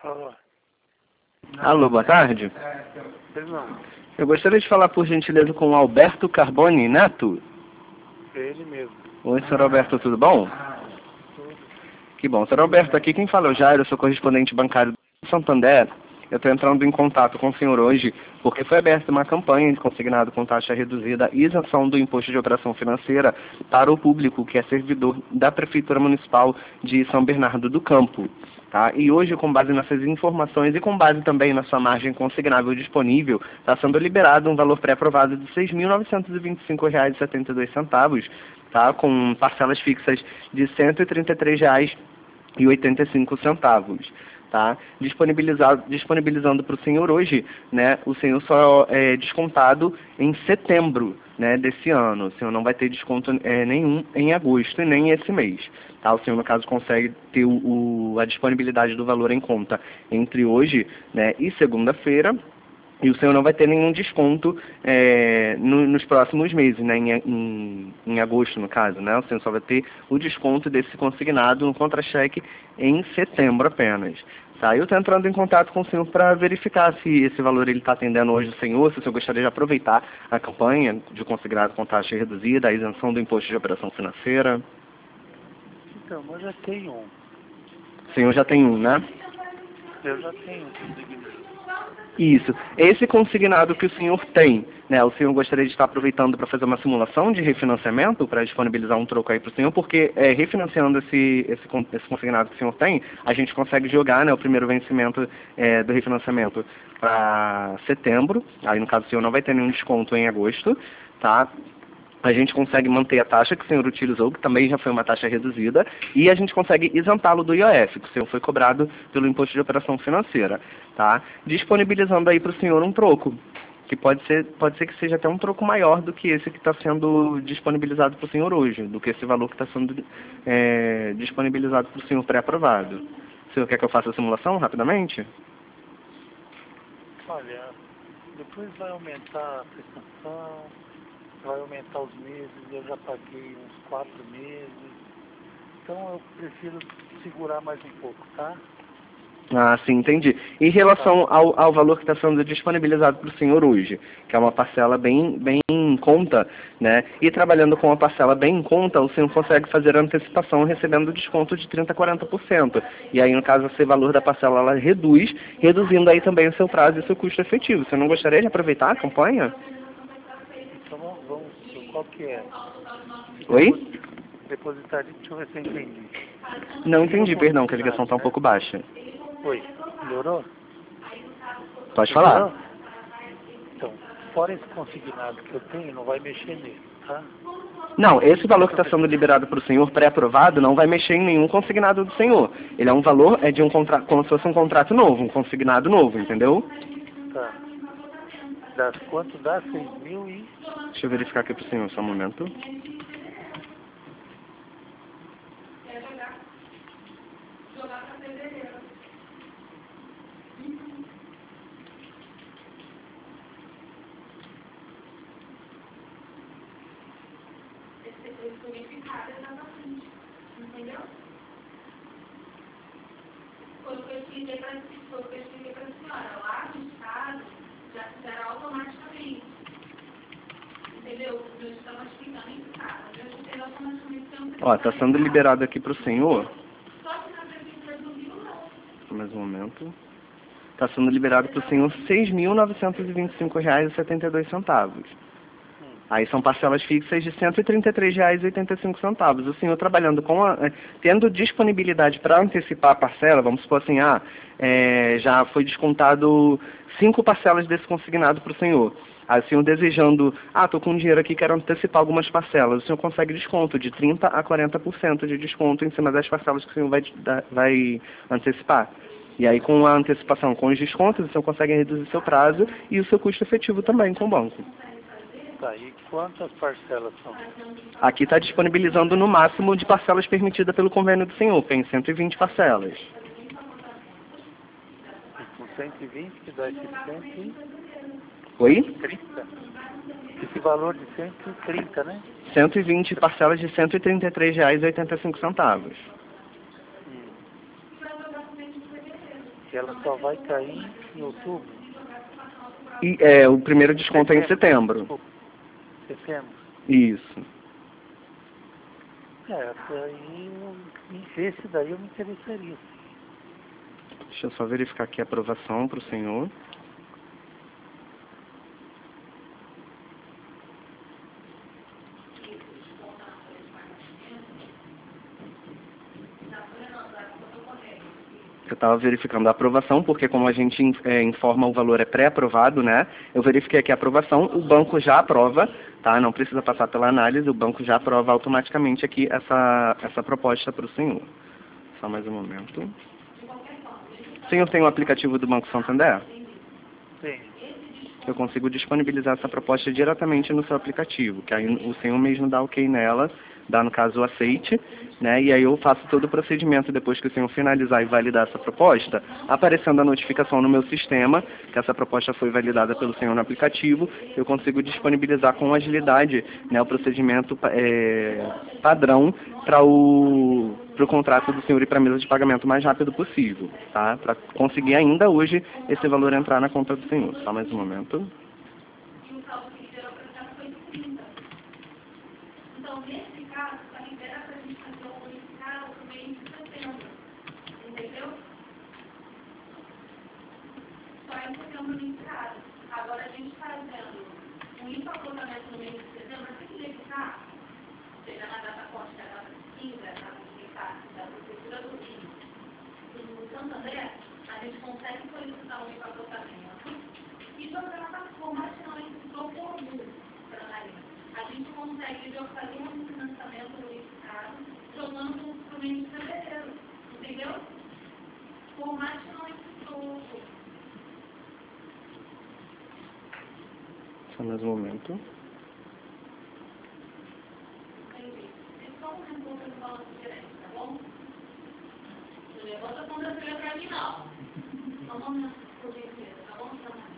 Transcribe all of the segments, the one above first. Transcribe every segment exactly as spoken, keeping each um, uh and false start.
Alô. Alô, boa tarde. Pois não. Eu gostaria de falar, por gentileza, com o Alberto Carboni Neto. É ele mesmo. Oi, senhor Alberto, tudo bom? Tudo. Que bom. Senhor Alberto, aqui quem fala é o Jairo, eu sou correspondente bancário do Santander. Eu estou entrando em contato com o senhor hoje porque foi aberta uma campanha de consignado com taxa reduzida e isenção do imposto de operação financeira para o público que é servidor da Prefeitura Municipal de São Bernardo do Campo. Tá? E hoje, com base nessas informações e com base também na sua margem consignável disponível, está sendo liberado um valor pré-aprovado de seis mil novecentos e vinte e cinco reais e setenta e dois centavos, tá? Com parcelas fixas de cento e trinta e três reais e oitenta e cinco centavos. Tá? Disponibilizado, disponibilizando para o senhor hoje, né, o senhor só é descontado em setembro, né, desse ano. O senhor não vai ter desconto é, nenhum em agosto e nem esse mês. Tá? O senhor, no caso, consegue ter o, o, a disponibilidade do valor em conta entre hoje, né, e segunda-feira. E o senhor não vai ter nenhum desconto é, no, nos próximos meses, né, em, em, em agosto, no caso, né? O senhor só vai ter o desconto desse consignado no contra-cheque em setembro apenas. Tá? Eu estou entrando em contato com o senhor para verificar se esse valor ele está atendendo hoje o senhor, se o senhor gostaria de aproveitar a campanha de consignado com taxa reduzida, a isenção do imposto de operação financeira. Então, eu já tenho um. O senhor já tem um, né? Eu já tenho um consignado. Isso. Esse consignado que o senhor tem, né, o senhor gostaria de estar aproveitando para fazer uma simulação de refinanciamento, para disponibilizar um troco aí para o senhor, porque é, refinanciando esse, esse, esse consignado que o senhor tem, a gente consegue jogar, né, o primeiro vencimento é, do refinanciamento para setembro, aí no caso o senhor não vai ter nenhum desconto em agosto, tá? A gente consegue manter a taxa que o senhor utilizou, que também já foi uma taxa reduzida, e a gente consegue isentá-lo do I O F, que o senhor foi cobrado pelo imposto de operação financeira, tá? Disponibilizando aí para o senhor um troco, que pode ser, pode ser que seja até um troco maior do que esse que está sendo disponibilizado para o senhor hoje, do que esse valor que está sendo é, disponibilizado para o senhor pré-aprovado. O senhor quer que eu faça a simulação rapidamente? Olha, depois vai aumentar a prestação, vai aumentar os meses, eu já paguei uns quatro meses. Então eu prefiro segurar mais um pouco, tá? Ah, sim, entendi. Em relação ao, ao valor que está sendo disponibilizado para o senhor hoje, que é uma parcela bem, bem em conta, né? E trabalhando com uma parcela bem em conta, o senhor consegue fazer a antecipação recebendo desconto de trinta por cento a quarenta por cento. E aí, no caso, esse valor da parcela ela reduz, reduzindo aí também o seu prazo e o seu custo efetivo. Você não gostaria de aproveitar a campanha? Então vamos, vamos qual que é? Oi? Depositar, deixa eu ver se eu entendi. Não entendi, perdão, que a ligação está um pouco baixa. Oi, melhorou? Pode falar. Melhorou? Então, fora esse consignado que eu tenho, não vai mexer nele, tá? Não, esse valor que está sendo liberado para o senhor pré-aprovado não vai mexer em nenhum consignado do senhor. Ele é um valor, é de um contrato, como se fosse um contrato novo, um consignado novo, entendeu? Tá. Das quanto dá? seis mil e... Deixa eu verificar aqui para o senhor, só um momento. Foi o que eu expliquei para a senhora. Lá no estado, já fizeram automaticamente. Entendeu? O meu estava explicando em casa. Eu já fiz automaticamente. Ó, está sendo liberado aqui para o senhor. Só que na prefeitura do Rio, não. Mais um momento. Está sendo liberado para o senhor seis mil novecentos e vinte e cinco reais e setenta e dois centavos. Aí são parcelas fixas de cento e trinta e três reais e oitenta e cinco centavos. O senhor trabalhando com a, tendo disponibilidade para antecipar a parcela, vamos supor assim, ah, é, já foi descontado cinco parcelas desse consignado para o senhor. Aí o senhor desejando, ah, estou com dinheiro aqui, quero antecipar algumas parcelas. O senhor consegue desconto de trinta a quarenta por cento de desconto em cima das parcelas que o senhor vai, vai antecipar. E aí com a antecipação, com os descontos, o senhor consegue reduzir seu prazo e o seu custo efetivo também com o banco. Tá, e quantas parcelas são? Aqui está disponibilizando no máximo de parcelas permitida pelo convênio do senhor, tem cento e vinte parcelas. E com cento e vinte que dá esse cento e Oi? trinta? Esse valor de cento e trinta, né? cento e vinte parcelas de cento e trinta e três reais e oitenta e cinco centavos. Hum. que ela só vai cair em outubro. E é, o primeiro desconto é em setembro. Desculpa. Setembro. Isso. É, essa aí, eu- esse daí eu me interessaria. Deixa eu só verificar aqui a aprovação para o senhor. Eu estava verificando a aprovação, porque como a gente é, informa o valor é pré-aprovado, né? Eu verifiquei aqui a aprovação, o banco já aprova, tá? Não precisa passar pela análise, o banco já aprova automaticamente aqui essa, essa proposta para o senhor. Só mais um momento. O senhor tem o aplicativo do Banco Santander? Sim. Eu consigo disponibilizar essa proposta diretamente no seu aplicativo, que aí o senhor mesmo dá ok nela, dá no caso o aceite, né? E aí eu faço todo o procedimento depois que o senhor finalizar e validar essa proposta, aparecendo a notificação no meu sistema que essa proposta foi validada pelo senhor no aplicativo, eu consigo disponibilizar com agilidade, né, o procedimento é, padrão para o para o contrato do senhor e para a mesa de pagamento o mais rápido possível, tá? Para conseguir ainda hoje esse valor entrar na conta do senhor. Só mais um momento. E o saldo que gerou para cá foi trinta. Então, nesse caso, está liberado para a gente fazer o unificado no mês de setembro. Entendeu? Só em setembro unificado. Agora, a gente fazendo um empacotamento no mês de setembro, assim que unificar, seja na data corte, que é a data quinze, a data da Prefeitura do Rio, no Santander, a gente consegue solicitar um empacotamento e jogar na forma que não entrou comum para a Marinha. A gente consegue fazer um financiamento unificado jogando para o mês de fevereiro, entendeu? Por mais que não entrou. Só mais um momento. Entendi. É só um reembolso do valor diferente, tá bom? Não levanta a conta-feira para mim, não. Só um momento, por gentileza, tá bom?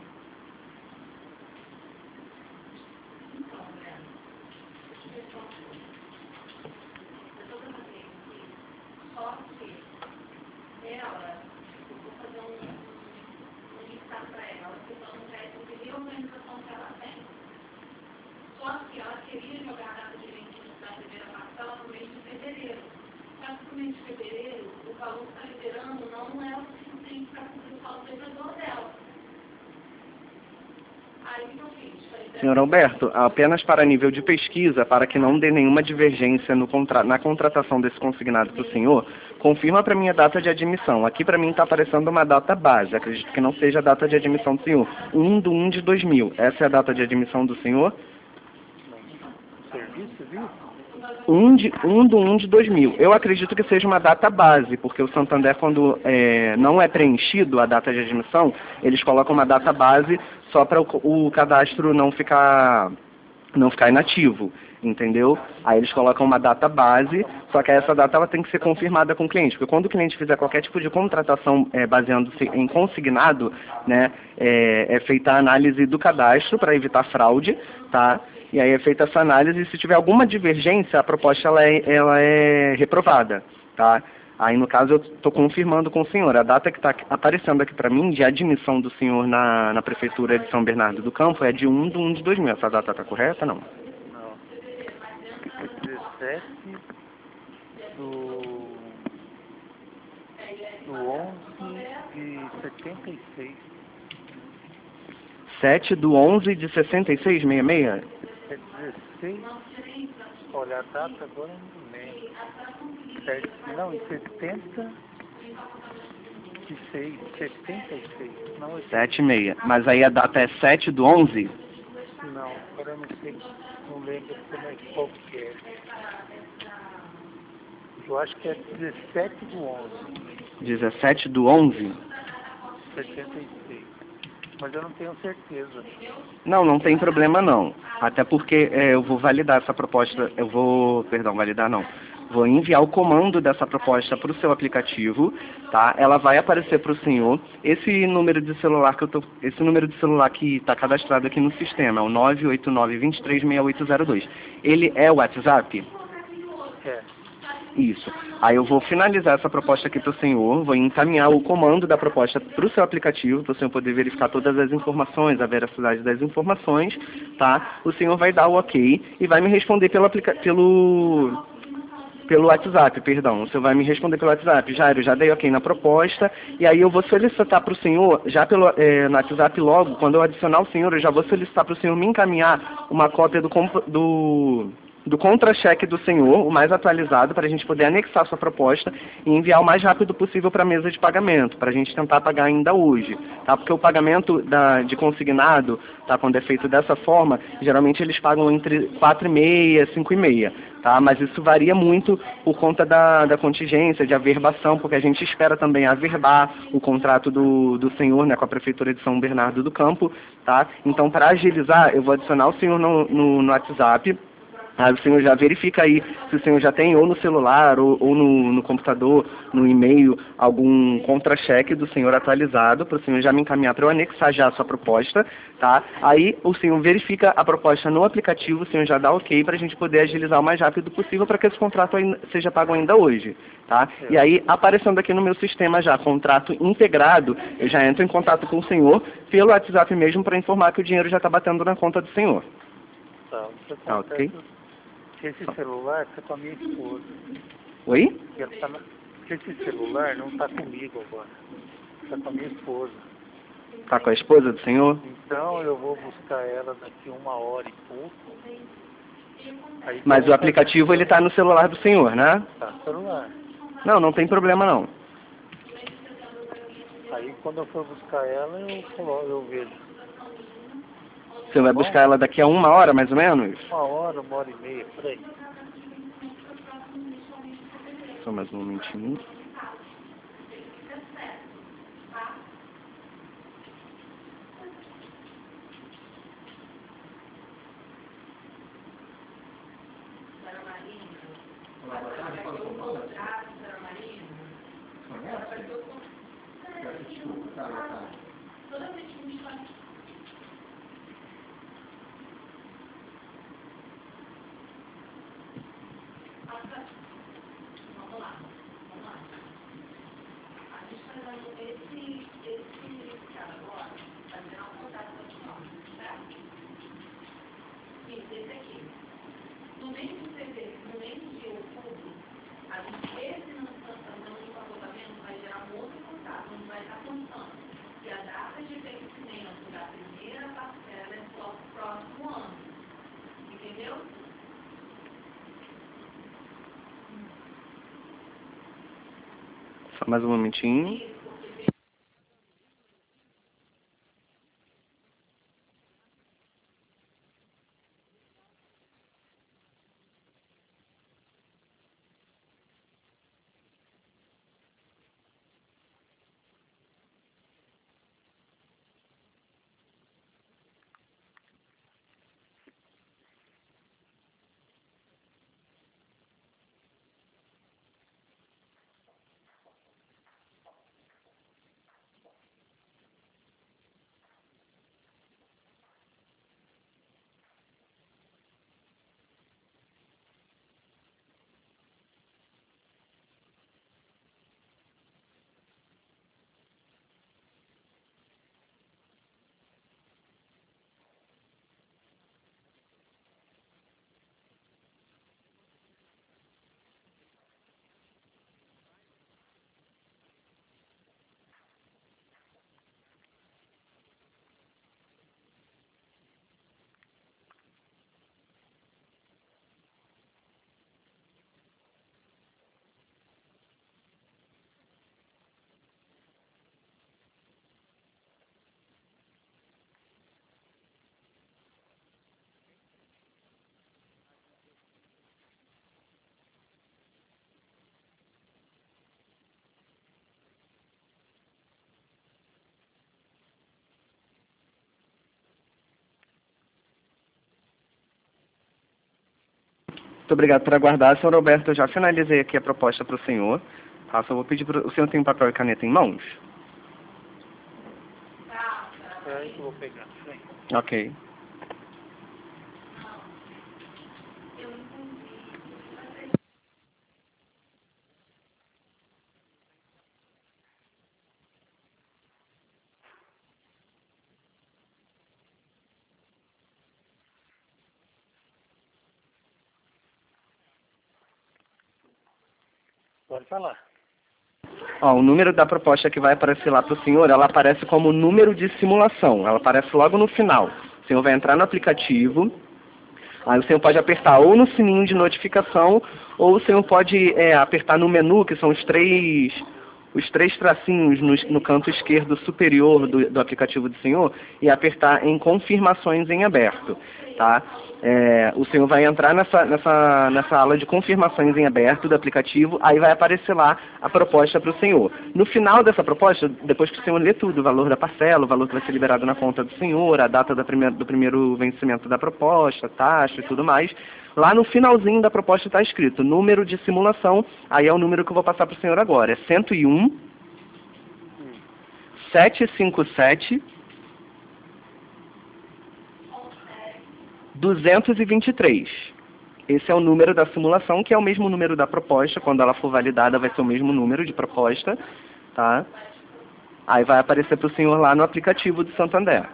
Então, Breno, deixa eu ver só uma coisa. Eu estou para fazer aqui, só que ela, eu vou fazer um, um listado para ela, ela precisa um crédito de reorganização que ela tem. Só que ela queria jogar a data de vencimento da primeira parcela no mês de fevereiro. Só que no mês de fevereiro, o valor que está liberando não é o suficiente para cobrir o saldo devedor dela. Aí o que eu fiz? Falei, Senhor Alberto, apenas para nível de pesquisa, para que não dê nenhuma divergência no contra... na contratação desse consignado para o senhor, confirma para mim a data de admissão. Aqui para mim está aparecendo uma data base, acredito que não seja a data de admissão do senhor. um de um de dois mil, essa é a data de admissão do senhor? Serviço, viu? um de um de um de dois mil. Eu acredito que seja uma data base, porque o Santander, quando é, não é preenchido a data de admissão, eles colocam uma data base só para o, o cadastro não ficar, não ficar inativo, entendeu? Aí eles colocam uma data base, só que essa data ela tem que ser confirmada com o cliente, porque quando o cliente fizer qualquer tipo de contratação é, baseando-se em consignado, né, é, é feita a análise do cadastro para evitar fraude, tá? E aí é feita essa análise e se tiver alguma divergência, a proposta ela é, ela é reprovada, tá? Aí, no caso, eu estou confirmando com o senhor. A data que está aparecendo aqui para mim, de admissão do senhor na, na Prefeitura de São Bernardo do Campo, é de um de um de dois mil. Essa data está correta, não? Não. dezessete do, do onze de setenta e seis. sete do onze de sessenta e seis, sessenta e seis? É dezesseis. Olha, a data agora eu não lembro. Sete, não, em setenta e seis. setenta e seis. Não, é sete e seis. Mas aí a data é sete do onze? Não, agora eu não sei, não lembro como é, qual que é. Eu acho que é dezessete do onze. dezessete do onze? setenta e seis. Mas eu não tenho certeza. Não, não tem problema não. Até porque é, eu vou validar essa proposta, eu vou, perdão, validar não. Vou enviar o comando dessa proposta para o seu aplicativo, tá? Ela vai aparecer para o senhor. Esse número de celular que eu tô, esse número de celular que está cadastrado aqui no sistema é o nove oito nove, dois três, seis oito zero dois. Ele é o WhatsApp? É. Isso. Aí eu vou finalizar essa proposta aqui para o senhor, vou encaminhar o comando da proposta para o seu aplicativo, para o senhor poder verificar todas as informações, a veracidade das informações, tá? O senhor vai dar o ok e vai me responder pelo aplica pelo pelo WhatsApp, perdão. O senhor vai me responder pelo WhatsApp. Jairo, já dei ok na proposta, e aí eu vou solicitar para o senhor, já pelo, é, no WhatsApp logo, quando eu adicionar o senhor, eu já vou solicitar para o senhor me encaminhar uma cópia do, do do contra-cheque do senhor, o mais atualizado, para a gente poder anexar sua proposta e enviar o mais rápido possível para a mesa de pagamento, para a gente tentar pagar ainda hoje, tá? Porque o pagamento da, de consignado, tá, quando é feito dessa forma, geralmente eles pagam entre quatro e meia, cinco e meia, tá? Mas isso varia muito por conta da, da contingência, de averbação, porque a gente espera também averbar o contrato do, do senhor, né, com a Prefeitura de São Bernardo do Campo, tá? Então, para agilizar, eu vou adicionar o senhor no, no, no WhatsApp. Aí o senhor já verifica aí se o senhor já tem ou no celular ou, ou no, no computador, no e-mail, algum contra-cheque do senhor atualizado, para o senhor já me encaminhar para eu anexar já a sua proposta, tá? Aí o senhor verifica a proposta no aplicativo, o senhor já dá ok para a gente poder agilizar o mais rápido possível para que esse contrato ainda, seja pago ainda hoje, tá? E aí, aparecendo aqui no meu sistema já, contrato integrado, eu já entro em contato com o senhor pelo WhatsApp mesmo para informar que o dinheiro já está batendo na conta do senhor. Tá, você Tá ok? Esse celular está com a minha esposa. Oi? E ela tá na... Esse celular não está comigo agora. Está com a minha esposa. Tá com a esposa do senhor? Então eu vou buscar ela daqui uma hora e pouco. Aí Mas o aplicativo ele tá no celular do senhor, né? Tá no celular. Não, não tem problema não. Aí quando eu for buscar ela, eu coloco, eu vejo. Você vai buscar ela daqui a uma hora, mais ou menos? Uma hora, uma hora e meia, por aí. Só mais um momentinho. Só mais um momentinho. Muito obrigado por aguardar. Senhor Roberto, eu já finalizei aqui a proposta para o senhor. Tá? Só vou pedir para o senhor tem papel e caneta em mãos? É aí que eu vou pegar. Vem. Ok. Pode falar. Ó, o número da proposta que vai aparecer lá para o senhor, ela aparece como número de simulação. Ela aparece logo no final. O senhor vai entrar no aplicativo, aí o senhor pode apertar ou no sininho de notificação, ou o senhor pode é, apertar no menu, que são os três, os três tracinhos no, no canto esquerdo superior do, do aplicativo do senhor, e apertar em confirmações em aberto, tá? É, o senhor vai entrar nessa, nessa, nessa ala de confirmações em aberto do aplicativo, aí vai aparecer lá a proposta para o senhor. No final dessa proposta, depois que o senhor lê tudo, o valor da parcela, o valor que vai ser liberado na conta do senhor, a data da primeira, do primeiro vencimento da proposta, taxa e tudo mais, lá no finalzinho da proposta está escrito número de simulação, aí é o número que eu vou passar para o senhor agora, é cento e um, setecentos e cinquenta e sete, duzentos e vinte e três. Esse é o número da simulação, que é o mesmo número da proposta. Quando ela for validada, vai ser o mesmo número de proposta, tá? Aí vai aparecer para o senhor lá no aplicativo do Santander.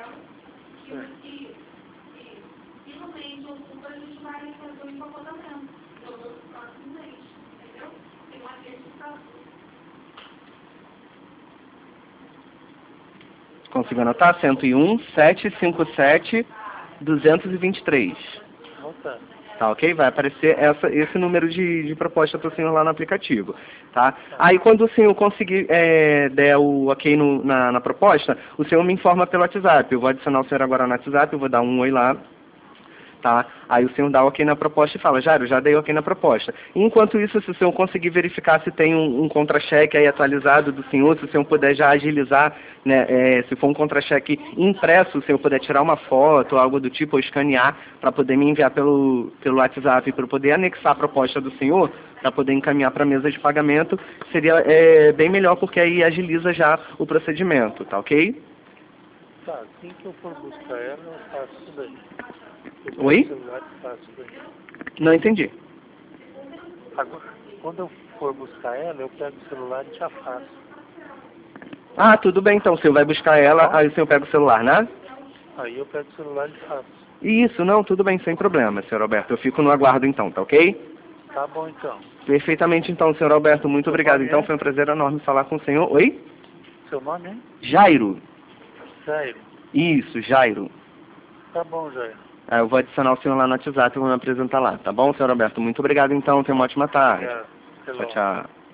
Conseguiu anotar? cento e um, setecentos e cinquenta e sete, duzentos e vinte e três. Opa. Tá, ok? Vai aparecer essa, esse número de, de proposta para o senhor lá no aplicativo, tá? Aí quando o senhor conseguir é, der o ok no, na, na proposta, o senhor me informa pelo WhatsApp. Eu vou adicionar o senhor agora no WhatsApp, eu vou dar um oi lá, tá? Aí o senhor dá ok na proposta e fala, Jairo, já dei ok na proposta. E enquanto isso, se o senhor conseguir verificar se tem um, um contra-cheque aí atualizado do senhor, se o senhor puder já agilizar, né, é, se for um contra-cheque impresso, se o senhor puder tirar uma foto, algo do tipo, ou escanear, para poder me enviar pelo, pelo WhatsApp, para eu poder anexar a proposta do senhor, para poder encaminhar para a mesa de pagamento, seria é, bem melhor, porque aí agiliza já o procedimento, tá ok? Tá, assim que eu for buscar ela, eu faço isso daí. Eu Oi? pego o celular e faço isso daí. Não entendi. Agora, quando eu for buscar ela, eu pego o celular e já faço. Ah, tudo bem então, o senhor vai buscar ela, aí o senhor pega o celular, né? Aí eu pego o celular e faço. Isso, não, tudo bem, sem problema, senhor Alberto. Eu fico no aguardo então, tá ok? Tá bom então. Perfeitamente então, senhor Alberto, muito Seu obrigado. nome Então é? foi um prazer enorme falar com o senhor. Oi? Seu nome é? Jairo. Sério? Isso, Jairo. Tá bom, Jair. Ah, eu vou adicionar o senhor lá no WhatsApp e vou me apresentar lá, tá bom, senhor Alberto? Muito obrigado então, tenha uma ótima tarde. Obrigado. Até Tchau, logo. tchau.